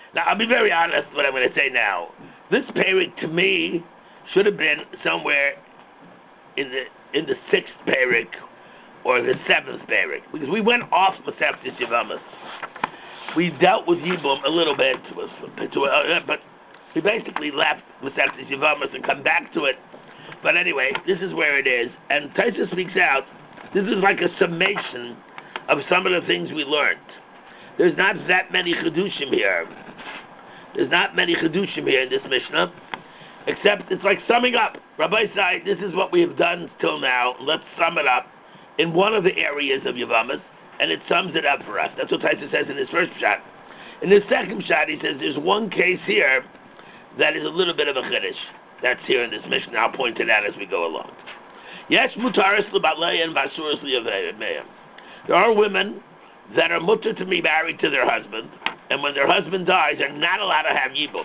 Now, I'll be very honest what I'm going to say now. This Perik, to me, should have been somewhere in the sixth Perik or the seventh Perik, because we went off Masechtas Yevamos. We dealt with Yibum a little bit, but we basically left Masechtas Yevamos and come back to it. But anyway, this is where it is. And Taisa speaks out, this is like a summation of some of the things we learned. There's not that many Chedushim here. There's not many Chedushim here in this Mishnah, except it's like summing up. Rabbi said, this is what we have done till now. Let's sum it up in one of the areas of Yevamos, and it sums it up for us. That's what Taisa says in his first shot. In his second shot, he says there's one case here that is a little bit of a Chiddush. That's here in this Mishnah. I'll point it out as we go along. Yes, mutaris lebalei and basuris liyaveim. There are women that are mutter to be married to their husband, and when their husband dies, they're not allowed to have yibum.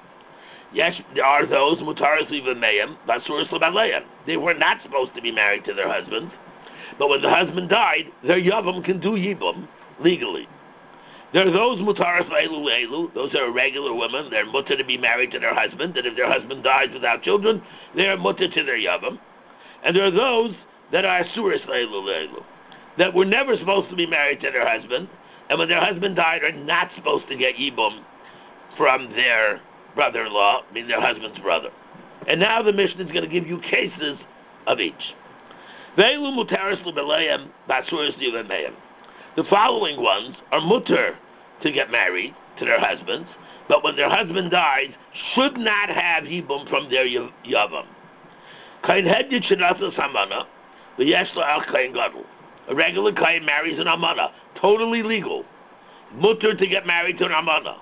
Yes, there are those mutaris liyaveim, basuris lebalei. They were not supposed to be married to their husbands, but when the husband died, their yavam can do yibum legally. There are those mutaras elu. Those are regular women. They're mutter to be married to their husband, and if their husband dies without children, they are mutter to their yavam. And there are those that are asuras elu, that were never supposed to be married to their husband, and when their husband died, are not supposed to get yibum from their brother-in-law, meaning their husband's brother. And now the Mishnah is going to give you cases of each. Ve'elu mutaras lebeleiim basuras liyaveim. The following ones are mutter to get married to their husbands, but when their husband dies, should not have yibum from their yavam. Kain hedjit shenasas hamana, v'yesh la'al kain gadol. A regular kain marries an amana, totally legal. Mutter to get married to an amana.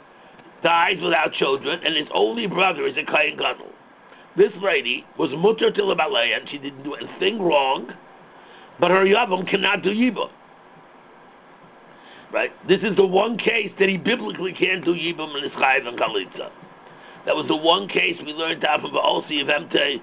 Dies without children, and his only brother is a kain gadol. This lady was mutter to the balei, and she didn't do anything wrong, but her yavam cannot do yibum. Right? This is the one case that he biblically can't do yibum and ischayiv and chalitza. That was the one case we learned out from V'olsi of Emta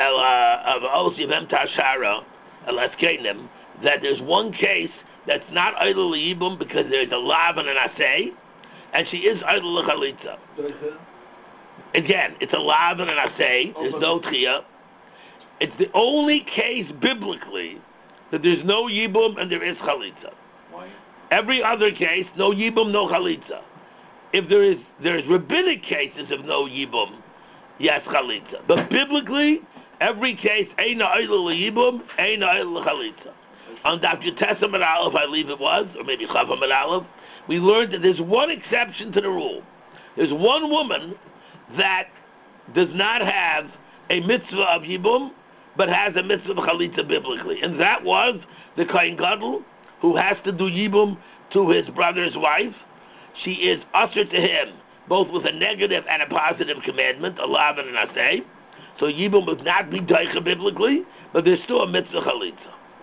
Shara Elaskenim, that there's one case that's not idol yibum because there's a lav and an asay, and she is idol chalitza. Again, it's a lav and an asay. There's no tchiyah. It's the only case biblically that there's no yibum and there is chalitza. Why? Every other case, no yibum, no chalitza. If there's rabbinic cases of no yibum, yes, chalitza. But biblically, every case, eina oila yibum, eina oila chalitza. On Dr. Testament Aleph, I believe it was, or maybe Chafam Aleph, we learned that there's one exception to the rule. There's one woman that does not have a mitzvah of yibum, but has a mitzvah of chalitza biblically. And that was the Kohen Gadol, who has to do yibum to his brother's wife. She is usher to him, both with a negative and a positive commandment, a lav and an asay. So yibum would not be daicha biblically, but there's still a mitzvah chalitza.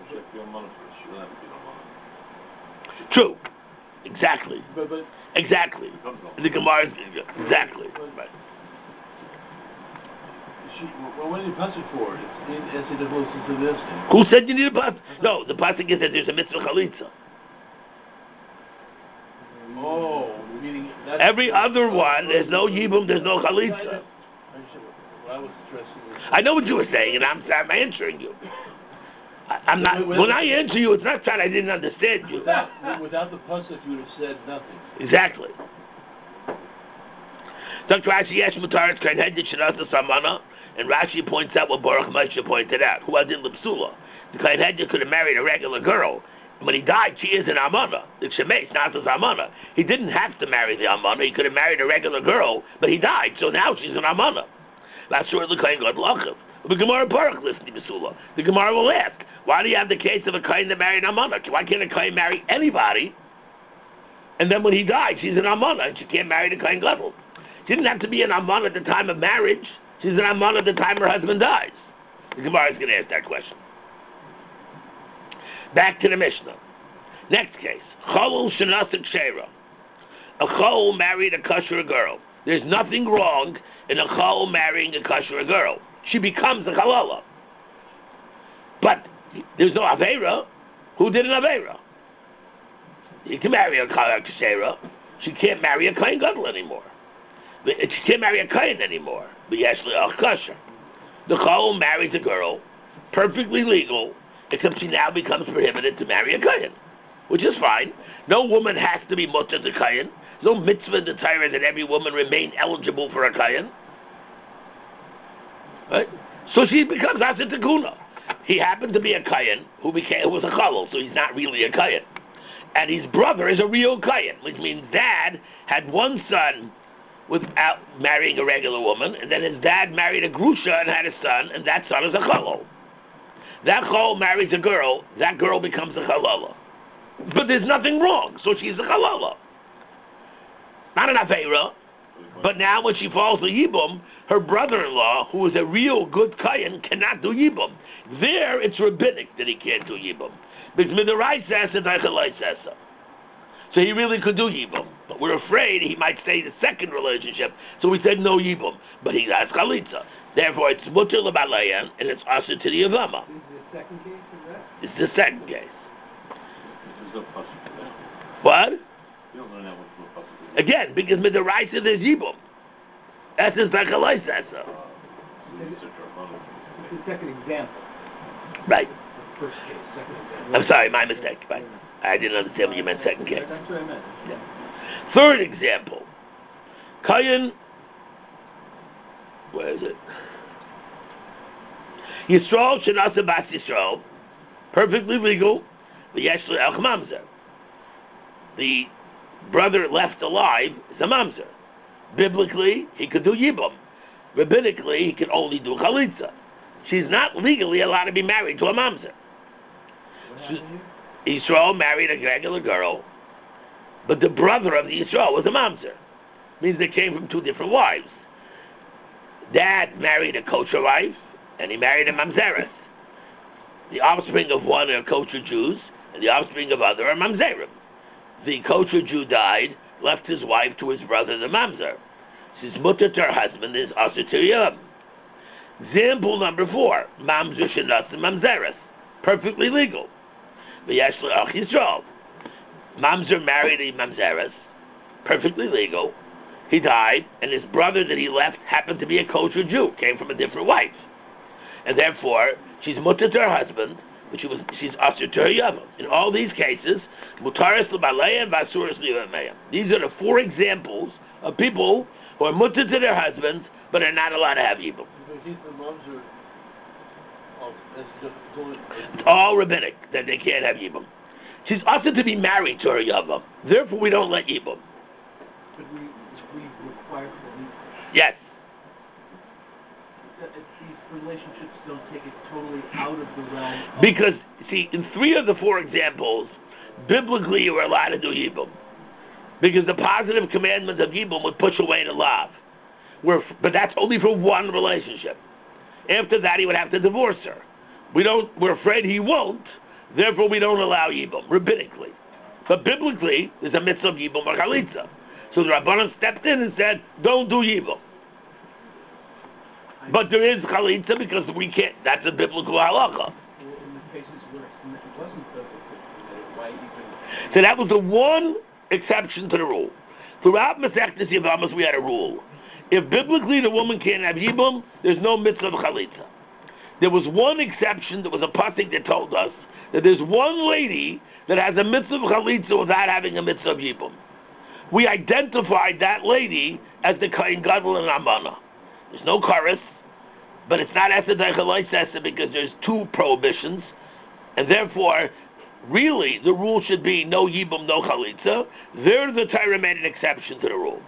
True. Exactly. But exactly. The Gemara is exactly. Right. What did you pass it for? It's in to this. Who said you need a pasuk? No, the pasuk is that there's a mitzvah chalitza. Oh, meaning that's every other one, there's no yibum, there's no chalitza. I know what you were saying, and I'm answering you. I'm not. When I answer you, it's not that I didn't understand you. Without the pasuk, you would have said nothing. Exactly. Dr. Rashi Yesh Mutaris Kain Hedjit Shenasa Samana, and Rashi points out what Baruch Moshe pointed out. Who did Lipsula? The Kain Hedjit could have married a regular girl. When he died, she is an Amana. The Shemesh, not his Amana. He didn't have to marry the Amana. He could have married a regular girl, but he died, so now she's an Amana. That's sure the Kain God Lachav. The Gemara Baruch listening to Misula. The Gemara will ask, why do you have the case of a Kain that married an Amana? Why can't a Kain marry anybody? And then when he died, she's an Amana, and she can't marry the Kain Gadol. She didn't have to be an Amana at the time of marriage. She's an Amana at the time her husband dies. The Gemara is going to ask that question. Back to the Mishnah. Next case. Cholul shenasik sheira. A chol married a kosher girl. There's nothing wrong in a chol marrying a kosher girl. She becomes a chalala. But there's no aveira. Who did an aveira? You can marry a kosher. she can't marry a Kohen Gadol anymore. She can't marry a Kohen anymore. But Yeshli Al Kasher. The Chol marries a girl, perfectly legal, except she now becomes prohibited to marry a Kohen, which is fine. No woman has to be mutter to Kohen. There's no mitzvah in the Torah that every woman remain eligible for a Kohen. Right? So she becomes Asa Tekuna. He happened to be a Kohen who was a Chalal, so he's not really a Kohen. And his brother is a real Kohen, which means dad had one son without marrying a regular woman, and then his dad married a Grusha and had a son, and that son is a Chalal. That Chol marries a girl, that girl becomes a Chalala. But there's nothing wrong, so she's a Chalala. Not an Aveira, but now when she falls to Yibum, her brother-in-law, who is a real good Kayan, cannot do Yibum. There, it's rabbinic that he can't do Yibum. Because Midoraisa and Daichalaisa. So he really could do Yibum. But we're afraid he might stay in the second relationship, so we said no Yibum. But he has Chalitza. Therefher, it's Mutter L'Balayan, and it's Asa to the Yavama. This is the second case of that? It's the second case. There's no possible for that. What? You don't learn that one from a possible. Again, because Midoraisa there's Yibum. That's his Daichalaisa. It's the second example. Right. First case, second example. I'm sorry, my mistake. Right. I didn't understand what you meant second case. That's what I meant. Yeah. Third example. Kayan, where is it? Yisrael Shenasa Bas Yisrael, perfectly legal, the Yeshli Elch Mamzer. The brother left alive is a Mamzer. Biblically, he could do Yibum. Rabbinically, he can only do Chalitza. She's not legally allowed to be married to a Mamzer. What happened here? Yisrael married a regular girl, but the brother of the Yisrael was a Mamzer. Means they came from two different wives. Dad married a kosher wife, and he married a Mamzeres. The offspring of one are kosher Jews, and the offspring of other are Mamzerim. The kosher Jew died, left his wife to his brother, the Mamzer. His mutter to her husband is Asur Tiriyam. Example number 4, Mamzer Shenatz Mamzeres. Perfectly legal. V'yesh le'ach Yisrael. Mamzer married a Mamzeres. Perfectly legal. He died, and his brother that he left happened to be a kosher Jew, came from a different wife. And therefore, she's mutter to her husband, but she's Asur Tiriyam. In all these cases, Mutaris L'Balei and Vasuris L'Yavameyam. These are the 4 examples of people who are mutter to their husbands, but are not allowed to have Yibum. Because these the moms are... Oh, that's the... All rabbinic, that they can't have Yibum. She's also to be married to her Yavam. Therefore, we don't let Yibum. But we require for these... Yes. These relationships don't take it totally out of the realm of... Because, see, in 3 of the 4 examples, biblically you were allowed to do Yibum. Because the positive commandment of Yibum would push away the lav. But that's only for one relationship. After that, he would have to divorce her. We're afraid he won't, therefore we don't allow Yibum, rabbinically. But biblically, there's a mitzvah of Yibum or Chalitza. So the Rabbanan stepped in and said, don't do Yibum. But there is Chalitza because we can't, that's a biblical halacha. In the cases where it wasn't perfectly permitted, why even... So that was the one exception to the rule. Throughout Masechtas Yevamos, we had a rule. If biblically the woman can't have Yibum, there's no mitzvah of Chalitza. There was one exception, there was a pasuk that told us that there's one lady that has a mitzvah of Chalitza without having a mitzvah of Yibum. We identified that lady as the Kohen Gadol and Amana. There's no chorus, but it's not Esed Daichalaisa because there's 2 prohibitions, and therefore, really, the rule should be no Yibum, no Chalitza. There, the Torah made an exception to the rule.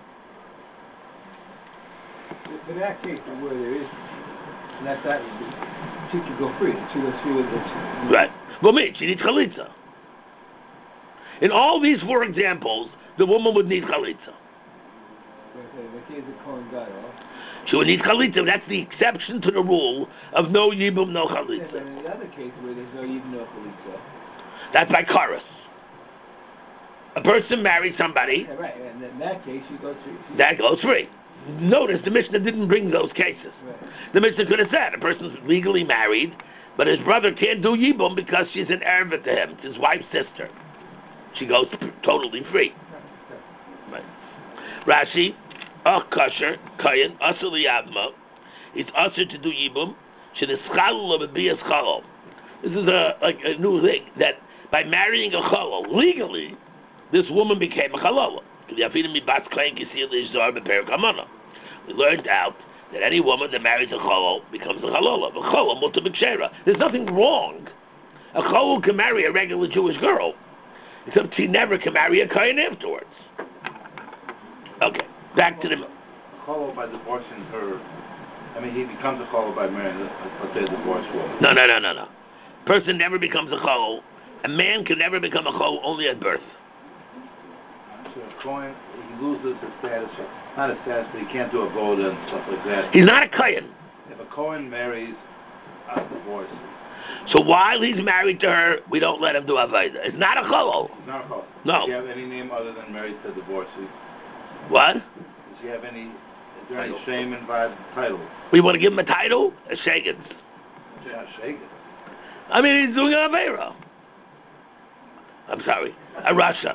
In that case, where there is, that she could go free. She was free with it. Right. Well, she needs Chalitza. In all these 4 examples, the woman would need Chalitza. The case of Kohen Gadol. She would need Chalitza. That's the exception to the rule of no Yibum, no Chalitza. Yes, and in the other case where there's no Yibum, no Chalitza. That's by chorus. A person marries somebody. Yeah, right, and in that case, you go free. That goes free. Notice the Mishnah didn't bring those cases. Right. The Mishnah could have said a person's legally married, but his brother can't do Yibum because she's an erva to him. It's his wife's sister. She goes totally free. Right. Rashi, kosher, kayin, asur liyavma. It's asur to do yibum. Sheneschalul b'biyas chalol. This is a new thing that by marrying a chalol legally, this woman became a chalala. We learned out that any woman that marries a chalol becomes a chalala. A chalol mutar b'kshera. There's nothing wrong. A chalol can marry a regular Jewish girl, except she never can marry a kain afterwards. Okay, back to the... Chalal by divorcing her. I mean, he becomes a chalal by marrying, let's say, a divorced woman. No. Person never becomes a chalal. A man can never become a chalal only at birth. So a Kohen, he loses his status, not his status, but he can't do a vote and stuff like that. He's not a kain. If a Kohen marries a divorce, so while he's married to her, we don't let him do avodah. It's not a chalal. he's not a Kohen. No. Does he have any name other than married to a divorcee? What? Does he have any? Is there any shame involved title? We want to give him a title? A shagans. Yeah, shake it. I mean, he's doing an avera. I'm sorry, a rasha.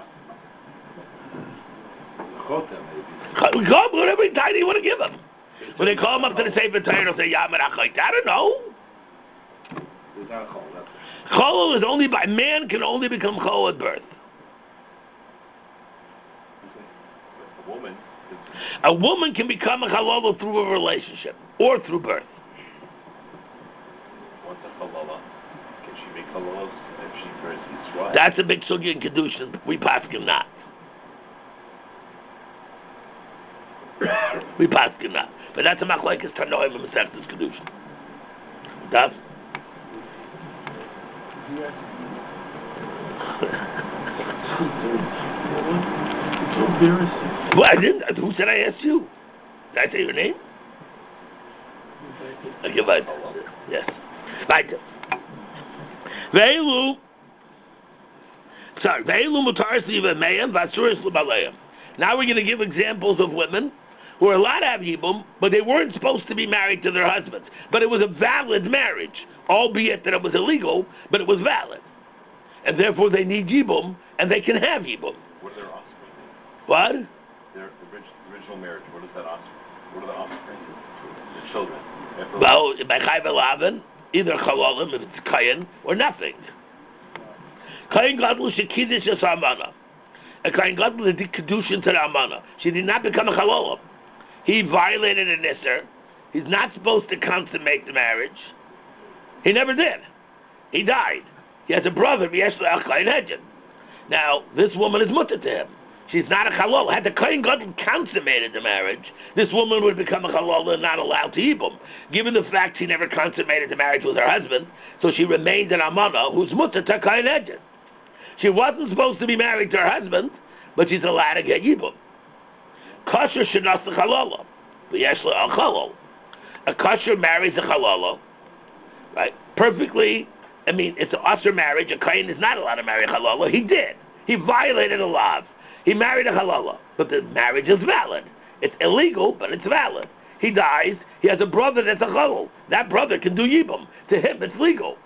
Chota, maybe. Go whatever title you want to give him. When they call him up to the Sefer Torah, they'll say Yamar Achayt. I don't know. He's not a Chol. Cholol is only by man can only become Chol at birth. A woman can become a Chalala through a relationship or through birth. What's a Chalala? Can she make Chalalas if she first eats right? That's a big sugya in Kedushin. We paskin not. We paskin not. But that's a machlekes Tanoim and Masechtas Kedushin. That's. Well, I didn't. Who said I asked you? Did I say your name? Okay, right. Yes. Right. Ve'elu. Sorry. Ve'elu mutaris li'v'meyam v'asuris l'baleyam. Now we're going to give examples of women who are allowed to have yibum, but they weren't supposed to be married to their husbands. But it was a valid marriage, albeit that it was illegal, but it was valid. And therefore they need yibum, and they can have yibum. What are their offspring? What? Their original marriage. What is that offspring? What are the offspring? The children. Well, by Chayv Elaven, either Chalalim, if it's Kayin, or nothing. Kayin Gadlu Shekidish Es Amana. A Kayin Gadlu did Kedushin to the Amana. She did not become a Chalalim. He violated an Isser. He's not supposed to consummate the marriage. He never did. He died. He has a brother, Yeshla Kayin Hedjin. Now, this woman is mutter to him. She's not a halal. Had the Kohen Gadol consummated the marriage, this woman would become a halal and not allowed to yibum. Given the fact she never consummated the marriage with her husband, so she remained an amana who's mutter to Kohen Hedjin. She wasn't supposed to be married to her husband, but she's allowed to get yibum. Kosher shenas the halala, v'yeshla al halal. A kosher marries a halala, right? Perfectly. I mean, it's an usher marriage. A Kohen is not allowed to marry a halala. He did. He violated a law. He married a halala, but the marriage is valid. It's illegal, but it's valid. He dies. He has a brother that's a halal. That brother can do yibum. To him, it's legal.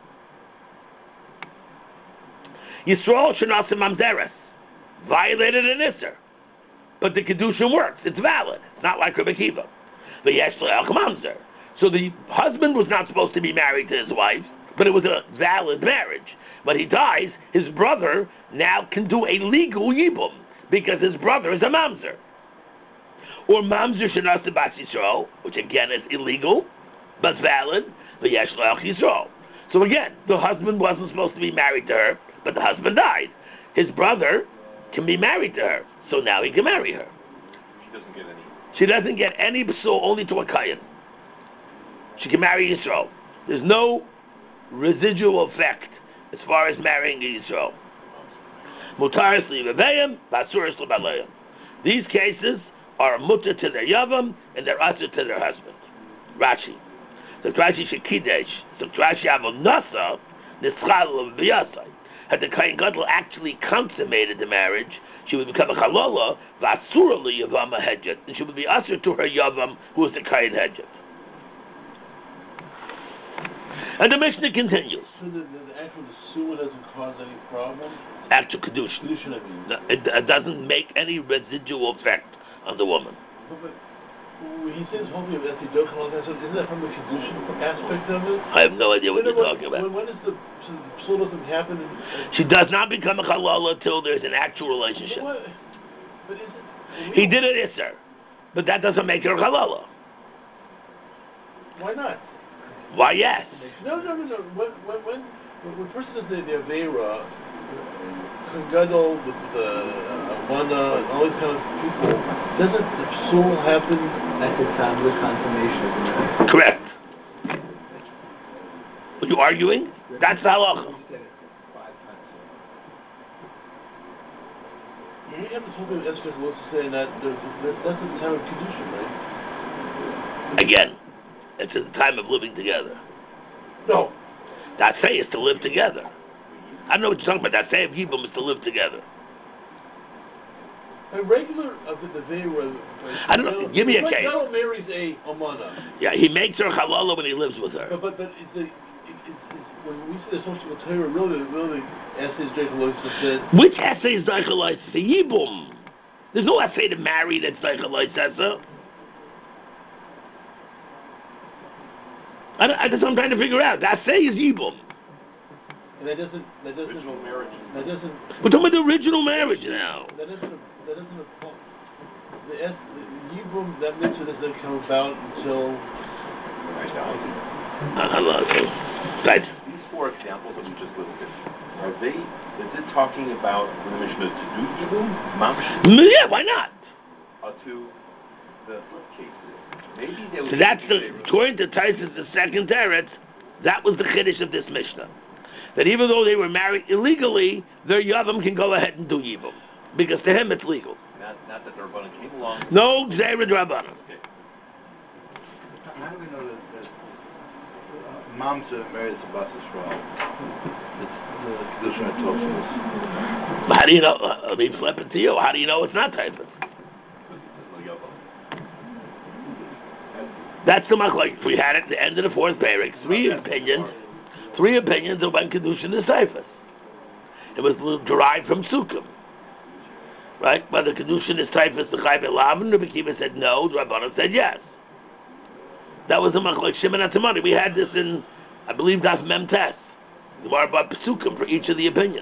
Yisrael shenasim mamzeres violated an isser, but the kedushin works. It's valid. It's not like Rebbe Kiva. But yeshla el mamzer. So the husband was not supposed to be married to his wife, but it was a valid marriage. But he dies. His brother now can do a legal yibum, because his brother is a mamzer. Or mamzer shenasim bas Yisrael, which again is illegal, but valid, but yeshla el Yisrael. So again, the husband wasn't supposed to be married to her, but the husband died. His brother can be married to her, so now he can marry her. She doesn't get any. She doesn't get any psul, only to a kayin. She can marry Yisrael. There's no residual effect as far as marrying Yisrael. Mutaris li'veveyim, basuris l'baleyim. These cases are mutter to their yavam and they're usher to their husband. Rashi. So Rashi shekidesh. So Rashi avon nasa nischal v'yasai. Had the Kohen Gadol actually consummated the marriage, she would become a chalala, v'asura li'yavam hedjet, and she would be usher to her yavam, who is the Kohen hedjet. And the Mishnah continues. So the actual sewer doesn't cause any problem? Actual kedushin. Kedushin, I mean. No, it doesn't make any residual effect on the woman. But when he says whole thing of Tzedakah and all that, so isn't that from the Kedushin aspect of it? I have no idea what you're talking about. When is the psul doesn't happen? She does not become a halala until there's an actual relationship. But is it, He did it, sir, but that doesn't make her halala. Why not? Why, yes. No. When a person does the Avera, Gadol, the Amana, and all these kind of people, doesn't the psul happen At the time of the consummation of the marriage. Correct. Are you arguing? That's the halacha. We have this whole thing with Esther Lutz saying that that's the time of Kedushin, right? Again, it's at the time of living together. No. That say is to live together. I don't know what you're talking about. That say of Yibum is to live together. A regular of the Vera. I don't know. Give me a case. Gadol marries a Amana. Yeah, he makes her halala when he lives with her. But it's when we say the social Torah, really, essays Jacob said. Which essay is Daichel Isa? Yibum. There's no essay to marry that's Daichel Isa. That's what I'm trying to figure out. That say is Yibum. And that doesn't Original marriage. That doesn't. We're talking about the original marriage now. That doesn't apply. The Yibum, that mitzvah doesn't come about until. Right. These four examples that we just listed, is it talking about the Mishnah to do Yibum? Yeah, why not? Or to the flip cases? Maybe they would. So that's according to Taisus, the second teretz, that was the chiddush of this Mishnah. That even though they were married illegally, their Yavam can go ahead and do Yibum. Because to him it's legal. Not that the Rabbanan came along. No, Gzeira Rabbanan. Okay. How do we know that Mamza married to Bas Yisrael? It's the Kedushin at Tosfos. How do you know? Let me flip it to you. How do you know it's not Taisus? That's the machlokes. We had it at the end of the fourth parak. Three opinions of when Kedushin is Taisus. It was derived from Sukkim. Right? But the Kedushin is Taisus, the Chai B'Lavin, Rabbi Kiva said no, the Rabbanan said yes. That was the machlokes Shimon Atzimani. We had this in, I believe, Daf Mem Tes. The more about Sukkim for each of the opinions.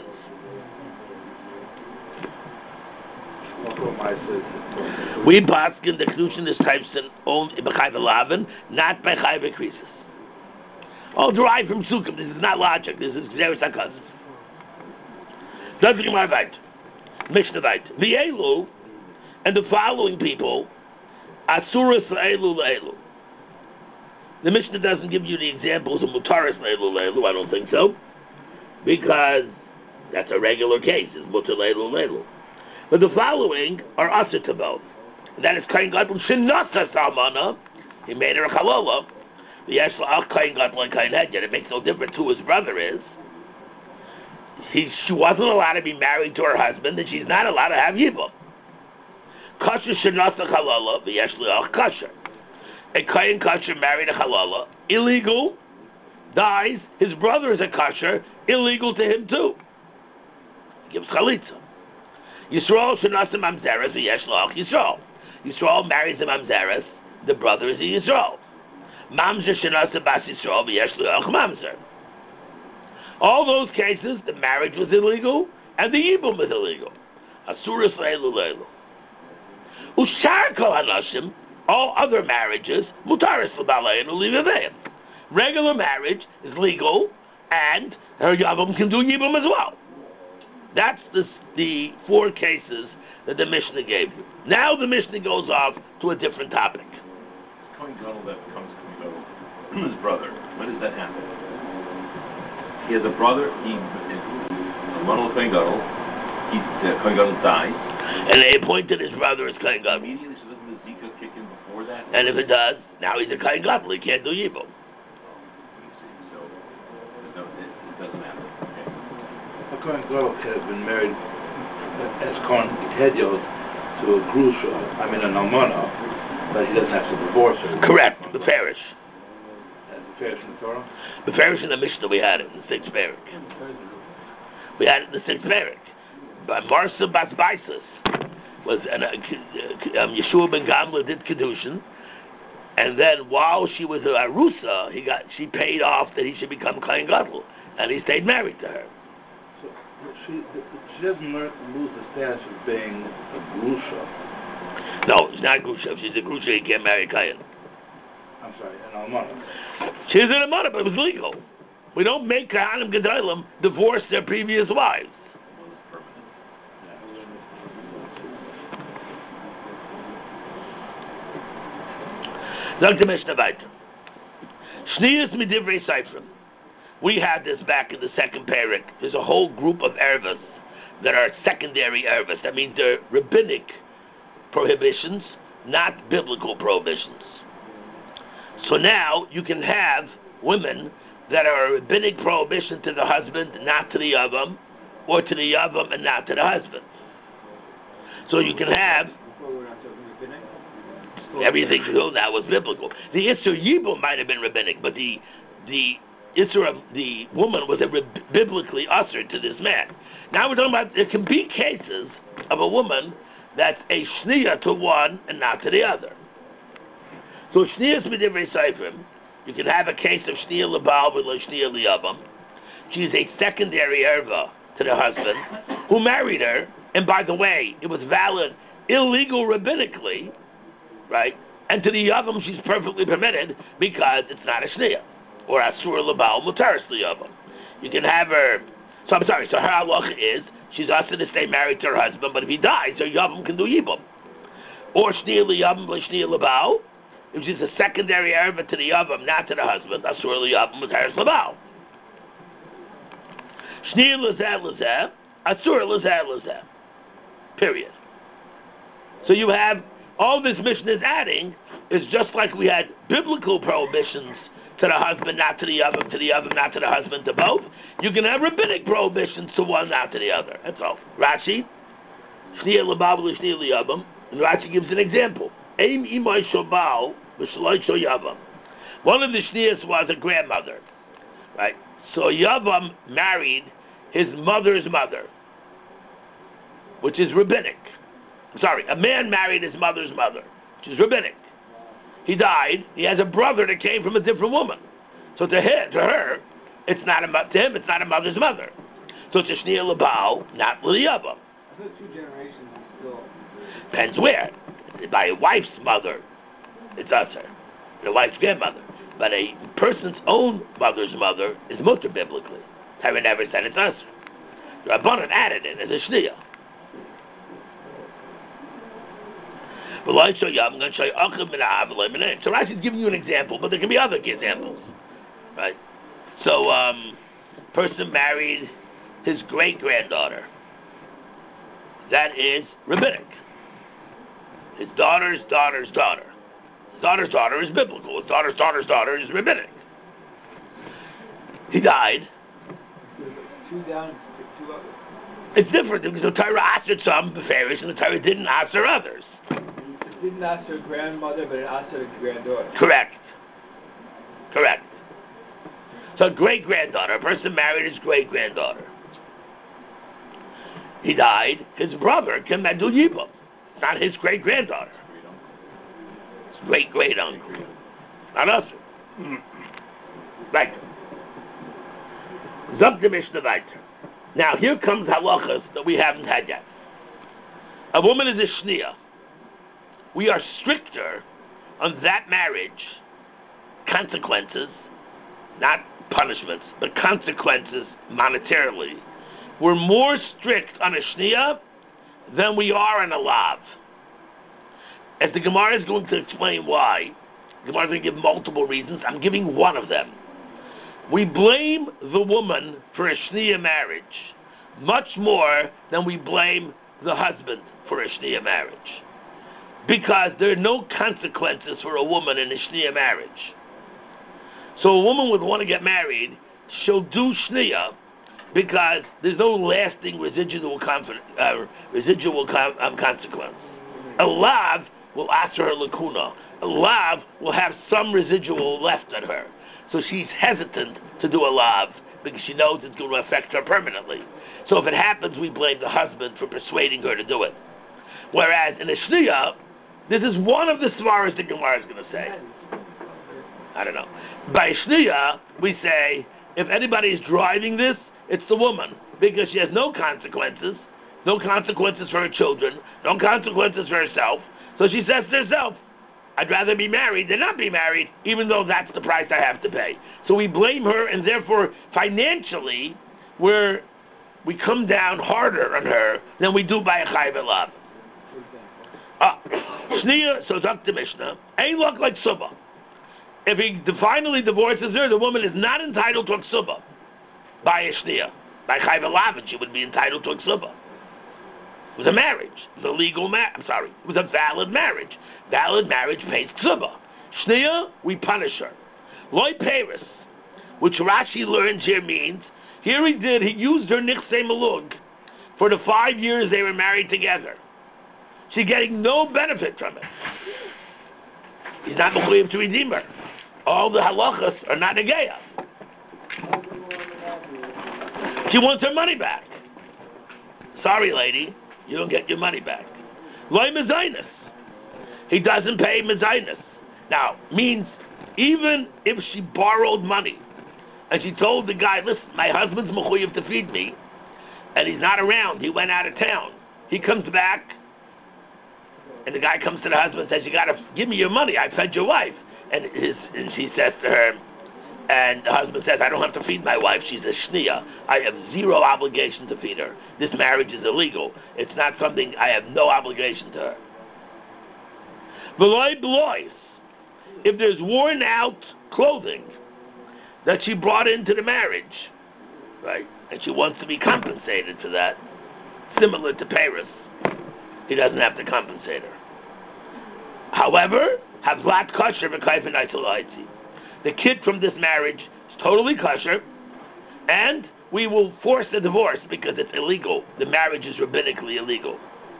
We paskin the Kedushin is Taisus only by Chai B'Lavin, not by Chai B'Krisis. All derived from Sukkim. This is not logic. This is Gzeres HaKasus. Doesn't my right. Mishnah right. The Elu and the following people, Asuras Elu Elu. The Mishnah doesn't give you the examples of Mutaris Elu Elu. I don't think so, because that's a regular case. It's Mutar Elu Elu. But the following are Asur Tabel. That is Kain Gadol Shenasa Salmana. He made her a Chalala. The Yeshla Kain Gadol and Kain Hedyan. It makes no difference who his brother is. She wasn't allowed to be married to her husband, and she's not allowed to have Yibum. Kasher Shenasa Chalala, the Yeshla Kasher. A Kain Kasher married a Chalala, illegal, dies, his brother is a Kasher, illegal to him too. He gives Chalitza. Yisrael Shenasa Mamzeres, the Yeshla Yisrael. Yisrael marries a Mamzeres, the brother is a Yisrael. Mamzer Shenasa Bas Yisrael, the Yeshla Mamzer. All those cases, the marriage was illegal, and the Yibum was illegal. Asuras Leilu Leilu. Ushar Kol Hanashim, all other marriages, Mutaris L'Baleinu L'Yavayim. Regular marriage is legal, and her Yavam can do Yibum as well. That's the four cases that the Mishnah gave you. Now the Mishnah goes off to a different topic. Kohen Gadol that becomes Kohen Gadol, his brother. When does that happen? He has a brother. He is one of Kohen Gadol. Kohen Gadol dies, and they appointed his brother as Kohen Gadol. Immediately, so doesn't the Zika kick in before that? And if it does, now he's a Kohen Gadol. He can't do Yibum. So it doesn't matter. Okay. A Kohen Gadol could have been married as Kohen Hedyot to a Grusha, an Almana, but he doesn't have to divorce her. Correct. The parish. The parish in the Torah? The parish in the Mishnah, we had it in the sixth parak. We had it in the sixth parak. By Marsa Bas Baisus. was Yeshua ben Gamla did kedushin, and then while she was a arusa, she paid off that he should become kohen gadol, and he stayed married to her. So she doesn't lose the status of being a grusha. No, she's not a grusha. If she's a grusha, you can't marry a kohen. I'm sorry, an almana. She's an almana, but it was legal. We don't make kohanim gedolim divorce their previous wives. Dr. Mishnah weiter. Shniyas midivrei seifrim. We had this back in the second parak. There's a whole group of ervas that are secondary ervas. That means they're rabbinic prohibitions, not biblical prohibitions. So now you can have women that are a rabbinic prohibition to the husband, not to the yavam, or to the yavam and not to the husband. So you can have everything till now was biblical. The Isser Yibum might have been rabbinic, but the Isser of the woman was biblically ushered to this man. Now we're talking about there can be cases of a woman that's a shniya to one and not to the other. So shniyas midivrei seifrim, you can have a case of shniya lebal with shniya liyavam. She's a secondary erva to the husband who married her, and by the way, it was valid, illegal rabbinically, right? And to the yavam, she's perfectly permitted because it's not a shniya or asur lebal mutaris liyavam. You can have her. So I'm sorry. So her halacha is she's asked to stay married to her husband, but if he dies, her yavam can do yibum. Or shniya liyavam shniya lebal. If she's a secondary erva to the yavam, not to the husband, asur liyavam mutaris lebal. Shniya lezeh lezeh, asur lezeh lezeh. Period. So you have. All this mission is adding is just like we had biblical prohibitions to the husband, not to the yavam, not to the husband, to both. You can have rabbinic prohibitions to one, not to the other. That's all. Rashi, shniya lebabel, shniya liyavam, and Rashi gives an example. Ein imay shobal v'shaloi sho yavam. One of the shniyas was a grandmother, right? So yavam married his mother's mother, which is rabbinic. Sorry, a man married his mother's mother, which is rabbinic. He died. He has a brother that came from a different woman. So to her, it's not it's not a mother's mother. So it's a shniya lebal, not liyavam. I thought 2 generations is still. Depends where. By a wife's mother, it's usher. The wife's grandmother. But a person's own mother's mother is mutter biblically. Torah never said it's usher. The Rabbanan added it as a shniya. So Rashi's giving you an example, but there can be other examples, right? So, person married his great-granddaughter. That is rabbinic. His daughter's daughter's daughter. His daughter's daughter is biblical. His daughter's daughter's daughter is rabbinic. He died. 2 down, 2 up. It's different because the Torah answered some beferish and the Torah didn't answer others. Didn't ask her grandmother, but it asked her granddaughter. Correct. So great-granddaughter, a person married his great-granddaughter. He died, his brother can do yibum. Not his great-granddaughter. His great-great-uncle. Not us. Right. Zok Mishnah weiter. Now here comes halachas that we haven't had yet. A woman is a shniya. We are stricter on that marriage, consequences, not punishments, but consequences monetarily. We're more strict on a shniya than we are on a lav. As the Gemara is going to explain why, the Gemara is going to give multiple reasons. I'm giving one of them. We blame the woman for a shniya marriage much more than we blame the husband for a shniya marriage. Because there are no consequences for a woman in a shniya marriage. So a woman would want to get married, she'll do shniya because there's no lasting residual consequence. A lav will answer her lakuna. A lav will have some residual left on her. So she's hesitant to do a lav because she knows it's going to affect her permanently. So if it happens, we blame the husband for persuading her to do it. Whereas in a shniya, this is one of the svaras the Gemara is going to say. I don't know. By shniya, we say, if anybody is driving this, it's the woman, because she has no consequences for her children, no consequences for herself. So she says to herself, I'd rather be married than not be married, even though that's the price I have to pay. So we blame her, and therefore, financially, we come down harder on her than we do by a chayv elav. Shniya, so talk to Mishnah, ain't look like suba. If he finally divorces her, the woman is not entitled to a ksuba by a shniya. By chayv elav, she would be entitled to a ksuba. It was a marriage. It was a legal marriage. It was a valid marriage. Valid marriage pays ksuba. Shniya, we punish her. Loi peris, which Rashi learns here means, here he used her nichsei malug for the 5 years they were married together. She's getting no benefit from it. He's not mechuyev to redeem her. All the halachas are not negeya. She wants her money back. Sorry, lady, you don't get your money back. Loi mezainis. He doesn't pay mezainis. Now, means even if she borrowed money and she told the guy, listen, my husband's mechuyev to feed me, and he's not around, he went out of town. He comes back, and the guy comes to the husband and says, you got to give me your money, I fed your wife. And she says to her, and the husband says, I don't have to feed my wife, she's a shniya. I have zero obligation to feed her. This marriage is illegal. It's not something, I have no obligation to her. Beloy beloys. If there's worn out clothing that she brought into the marriage, right, and she wants to be compensated for that, similar to Paris, he doesn't have to compensate her. However, Havlat kosher v'kaifin aitalaitzi. The kid from this marriage is totally kosher, and we will force the divorce because it's illegal. The marriage is rabbinically illegal.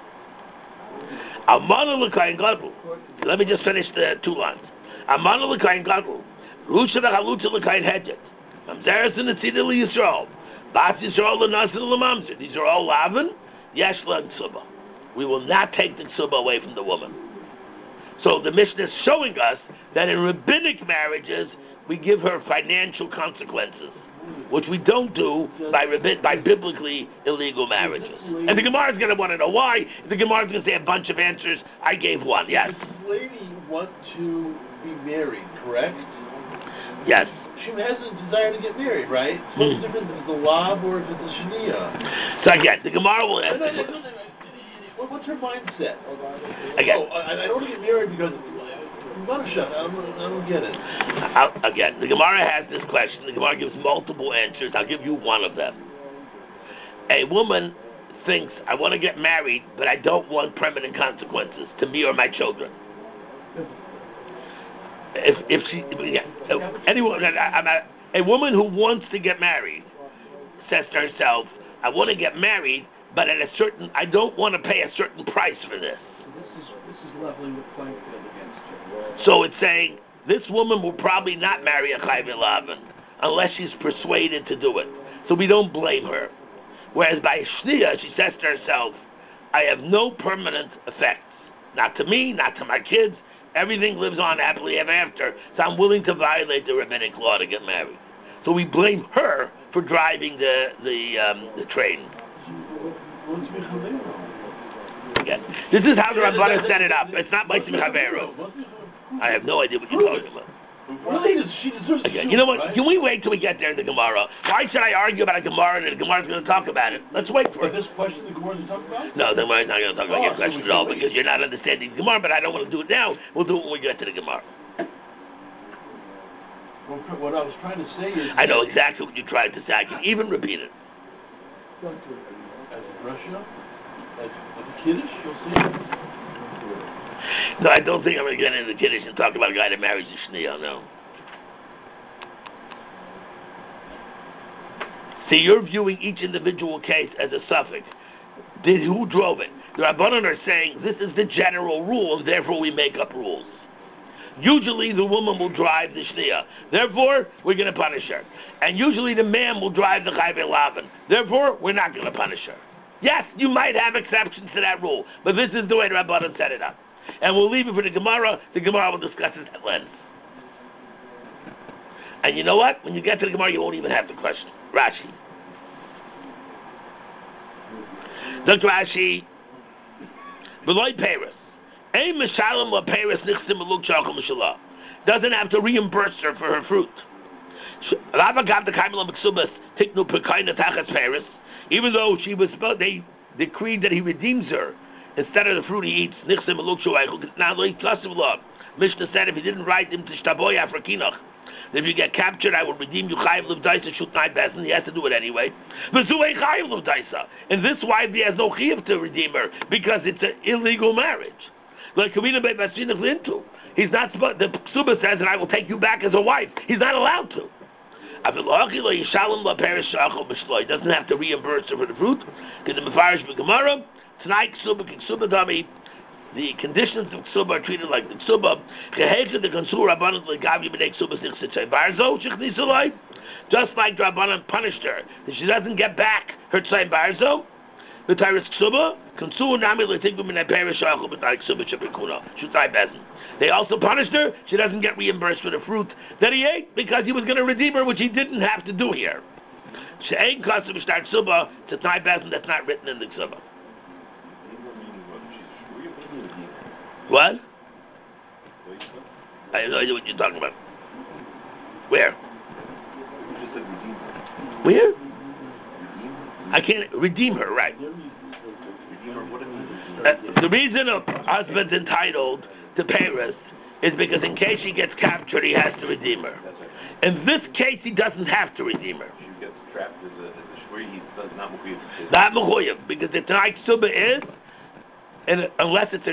Amana l'kayin gadol. Let me just finish the 2 lines. Amana l'kayin gadol. Rusha v'chalutza l'kayin hedget. Mamzeres in the tzida l'Yisrael. Bas Yisrael l'nasin l'mamzer. These are all lavin. Yesh l'ksuba. We will not take the ksuba away from the woman. So the Mishnah is showing us that in rabbinic marriages, we give her financial consequences, which we don't do by biblically illegal marriages. And the Gemara is going to want to know why. The Gemara is going to say a bunch of answers. I gave one, yes. Does the lady want to be married, correct? Yes. She has a desire to get married, right? So what's the difference if it's a lav or if it's a shniya? So again, the Gemara will ask. What's her mindset? Again. I don't want to get married because I don't get it. Again, the Gemara has this question. The Gemara gives multiple answers. I'll give you one of them. A woman thinks, I want to get married, but I don't want permanent consequences to me or my children. A woman who wants to get married says to herself, I want to get married, but I don't want to pay a certain price for this. This is leveling the playing field against her. So it's saying this woman will probably not marry a chayv elav unless she's persuaded to do it. So we don't blame her. Whereas by shniya, she says to herself, I have no permanent effects. Not to me, not to my kids. Everything lives on happily ever after. So I'm willing to violate the rabbinic law to get married. So we blame her for driving the train. Again, this is how the Rabbana set it up. It's not like Chavero. I have no idea what you're talking about. Really? She deserves to Again, you know what? right? Can we wait till we get there in the Gemara? Why should I argue about a Gemara and the Gemara's going to talk about it? Let's wait for But it. this question the Gemara is talking about? No, the Gemara's not going to talk about your so question we at all can because you're not understanding the Gemara, but I don't want to do it now. We'll do it when we get to the Gemara. What I was trying to say is... I know exactly what you're trying to say. I can even repeat it. As a Russia, as a Kiddush, you'll see. No, I don't think I'm going to get into the Kiddush and talk about a guy that marries a Shniya, no. See, you're viewing each individual case as a suffix. Who drove it? The Rabbanan are saying this is the general rule, and therefore we make up rules. Usually the woman will drive the Shniya. Therefore, we're going to punish her. And usually the man will drive the Chayv Elavan. Therefore, we're not going to punish her. Yes, you might have exceptions to that rule, but this is the way the Rabbanan set it up. And we'll leave it for the Gemara. The Gemara will discuss it at length. And you know what? When you get to the Gemara, you won't even have the question. Rashi. Dr. Rashi, Beloy Paris. Ein Mishalim la Paris Nichsim Maluk Shachal Mishalah. Doesn't have to reimburse her for her fruit. Even though she was, they decreed that he redeems her instead of the fruit he eats. Mishnah said if he didn't write him to Shtaboya for Kinach, if you get captured, I will redeem you. He has to do it anyway. And this wife, he has no chiyuv to redeem her because it's an illegal marriage. Like he's not supposed. The Ksuba says that I will take you back as a wife. He's not allowed to. He doesn't have to reimburse her for the fruit. Tonight, the conditions of Ksuba are treated like the Ksuba. Just like the Rabbanan punished her, that she doesn't get back her Tzayim Barzo. The Tyrus Ksuba, they also punished her. She doesn't get reimbursed for the fruit that he ate because he was going to redeem her, which he didn't have to do here. That's not written in the Ksuba. What? I have no idea what you're talking about. Where? Where? I can't redeem her, right? The reason a husband's entitled to Paris is because in case she gets captured, he has to redeem her. In this case, he doesn't have to redeem her. She gets trapped as a shvui, he does not mechuyev. Not mechuyev, because the Tanakh Suba is, and unless it's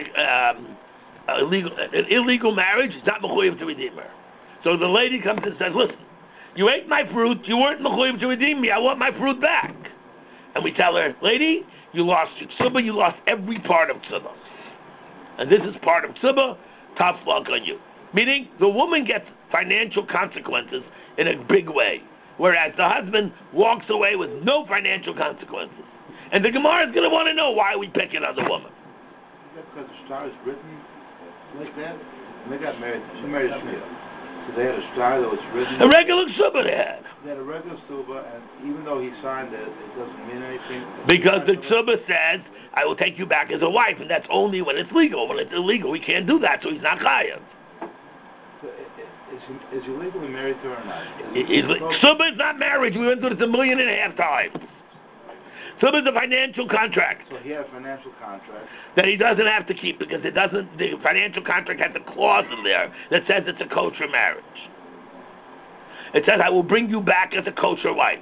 an illegal marriage, it's not mechuyev to redeem her. So the lady comes and says, listen, you ate my fruit, you weren't mechuyev to redeem me, I want my fruit back. And we tell her, lady, you lost your ksuba, you lost every part of ksuba. And this is part of ksuba, tough luck on you. Meaning, the woman gets financial consequences in a big way, whereas the husband walks away with no financial consequences. And the Gemara is going to want to know why we pick another woman. Because the star is written like that, and they got married, she married Shmuel. So they had a star that was written. A regular ksuba they had. They had a regular ksuba, and even though he signed it, it doesn't mean anything. Because the ksuba says, I will take you back as a wife, and that's only when it's legal. When it's illegal, we can't do that, so he's not chayav. So is he legally married to her or not? Ksuba is not marriage. We went through this 1.5 million times. Ksuba is a financial contract. So he had a financial contract that he doesn't have to keep because it doesn't. The financial contract has a clause in there that says it's a kosher marriage. It says, I will bring you back as a kosher wife.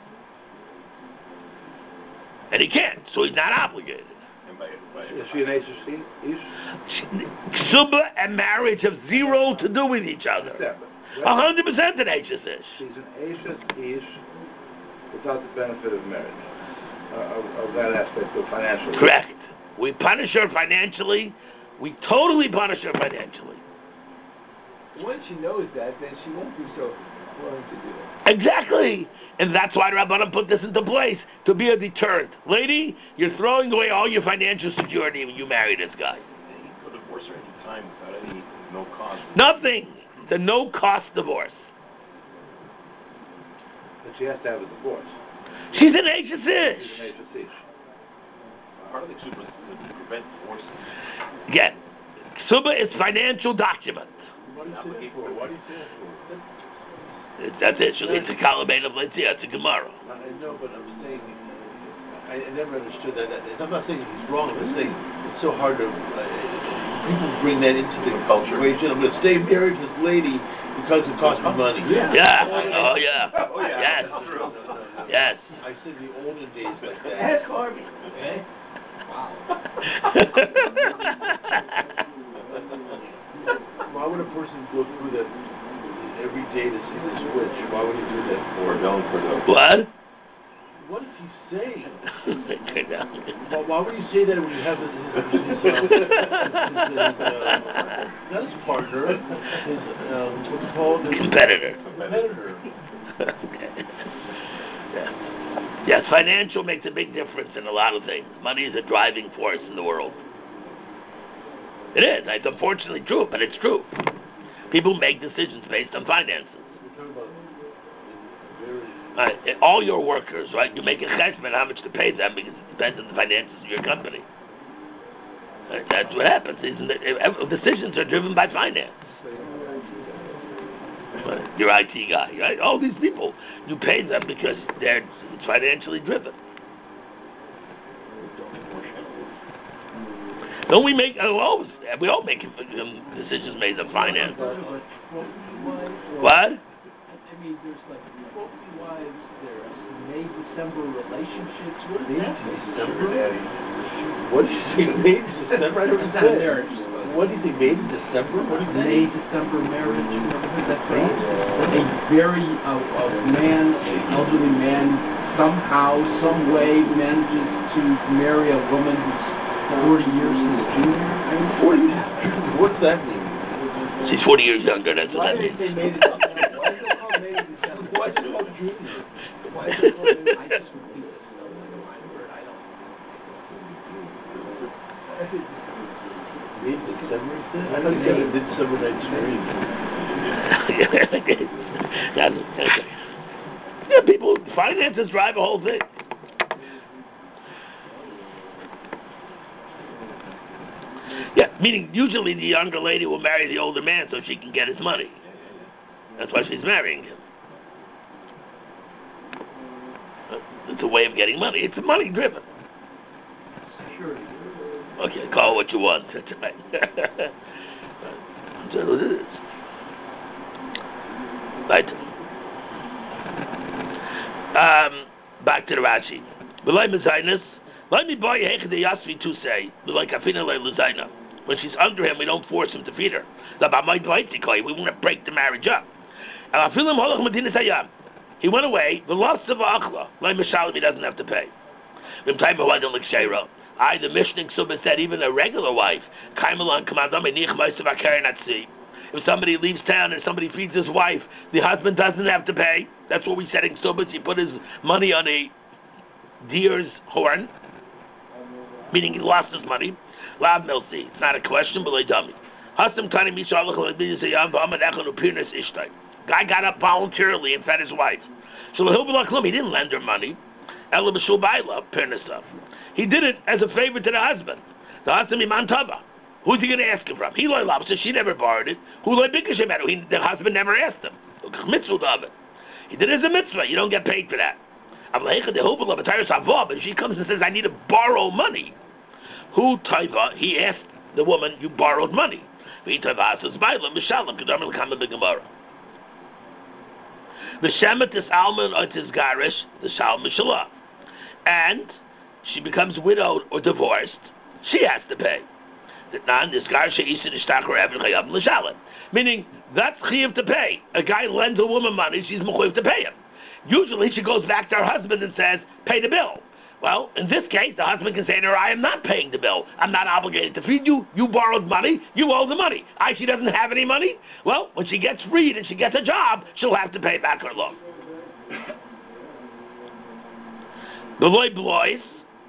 And he can't, so he's not obligated. Is she an Ish? Ksuba and marriage have zero to do with each other. 100% an Ish. She's an Ish without the benefit of marriage. Of that aspect of financial. Correct. We punish her financially. We totally punish her financially. Once she knows that, then she won't be so willing to do it. Exactly. And that's why the Rabbanan put this into place, to be a deterrent. Lady, you're throwing away all your financial security when you marry this guy. He could divorce her any time without any no cost. Nothing. The no-cost divorce. But she has to have a divorce. She's an HSish. Part of the ksuba is to prevent divorce. Again, ksuba is financial document. What do you say it for? Why do you say it for? That's it. It's a column of Letzia. It's a Gemara. I know, but I'm saying I never understood that. I'm not saying he's wrong. I'm saying it's so hard to. People bring that into the culture. I'm going to stay married to this lady because it costs me money. Yeah. Oh yeah. Oh yeah. Yes. That's true. Yes. I said the olden days like that. Ask Harvey. Okay? Why would a person go through that every day to see the switch? Why would he do that? Or don't for the. What? What is he saying? Well, why would he say that when you have his not his partner, his what's it called? Competitor. Competitor. Yes, financial makes a big difference in a lot of things. Money is a driving force in the world. It is. It's unfortunately true, but it's true. People make decisions based on finances. All your workers, right? You make a cheshbon how much to pay them because it depends on the finances of your company. Right? That's what happens. Isn't it? Decisions are driven by finance. Right? Your IT guy, right? All these people, you pay them because it's financially driven. Don't we make? We all make decisions based on finance. What? I mean, there's like trophy wives, there's May December relationships. What is that? December? What did you say? May December? I don't understand. What do you think? May December? What do you think? May December marriage. That's right. A very man, elderly man, somehow, some way manages to marry a woman who's 40 years his junior. 40 years. What does that mean? She's 40 years younger. That's what that means. Why is it called May December? Why is it called junior? Why is it called May? I just repeat this. I don't. May December? I thought you said a Midsummer Night's Dream. Yeah, people, finances drive the whole thing. Yeah, meaning usually the younger lady will marry the older man so she can get his money. That's why she's marrying him. It's a way of getting money. It's money driven. Security. Okay, call it what you want. That's right. That's what it is. Right. Back to the Rashi. Let me buy Hechde Yasvi to say, like Afina Luzaina. When she's under him, we don't force him to feed her. We want to break the marriage up. He went away. The loss of Achla, like Mishalim, he doesn't have to pay. The Mishnah Suba said even a regular wife, if somebody leaves town and somebody feeds his wife, the husband doesn't have to pay. That's what we said in Subas. He put his money on a deer's horn, meaning he lost his money. Lav Milsi. It's not a question, but like dummy. Guy got up voluntarily and fed his wife. He didn't lend her money. He did it as a favor to the husband. The husband Iman Tava. Who's he going to ask it from? He so she never borrowed it. The husband never asked him. He did it as a mitzvah. You don't get paid for that. But if she comes and says, I need to borrow money, who taiva? He asked the woman, you borrowed money. The shemet is alman or tis garish, the shal mishalah. And she becomes widowed or divorced, she has to pay. Meaning, that's chiv to pay. A guy lends a woman money, she's mechuyev to pay him. Usually she goes back to her husband and says, pay the bill. Well, in this case, the husband can say to her, I am not paying the bill. I'm not obligated to feed you. You borrowed money. You owe the money. She doesn't have any money. Well, when she gets freed and she gets a job, she'll have to pay back her loan. Beloy blois.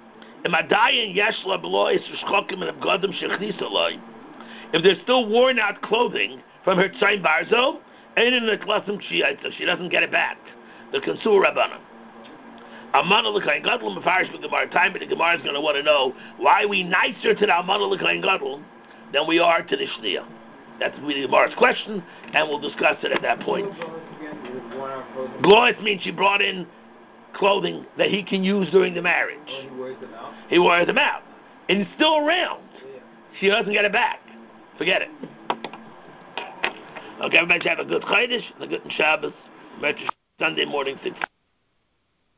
If there's still worn out clothing from her tzayin barzo, she doesn't get it back. The Konsur Rabbana. Amana l'kayin gadol mefarish b'gemara time, but the Gemara is going to want to know why we nicer to the Amana l'kayin gadol than we are to the Shniya. That's really the Gemara's question, and we'll discuss it at that point. Blois means she brought in clothing that he can use during the marriage. He wears them out? He wears them out. And it's still around. She doesn't get it back. Forget it. Okay, everybody have a good Chodesh, a good Shabbos. Sunday morning, 6.